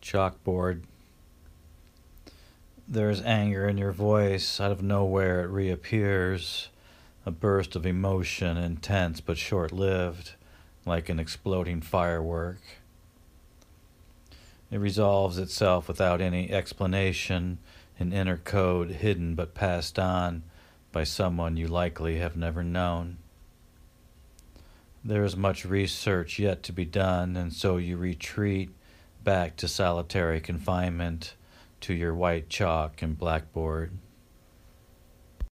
Chalkboard. There is anger in your voice. Out of nowhere it reappears, a burst of emotion, intense but short-lived, like an exploding firework. It resolves itself without any explanation, an inner code hidden but passed on by someone you likely have never known. There is much research yet to be done, and so you retreat back to solitary confinement, to your white chalk and blackboard.